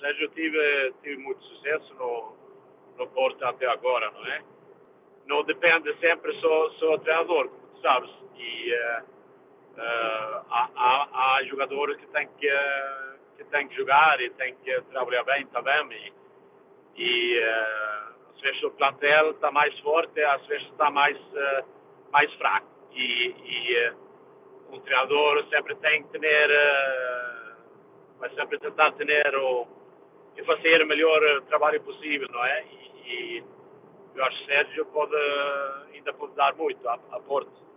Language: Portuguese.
Sérgio tive muito sucesso no Porto até agora, não é? Não depende sempre só do treinador, como tu sabes. E há jogadores que têm que jogar e têm que trabalhar bem também. E às vezes o plantel está mais forte, às vezes está mais fraco. E o treinador sempre tem que ter, vai sempre tentar ter e fazer o melhor trabalho possível, não é? E eu acho que Sérgio ainda pode dar muito a Porto.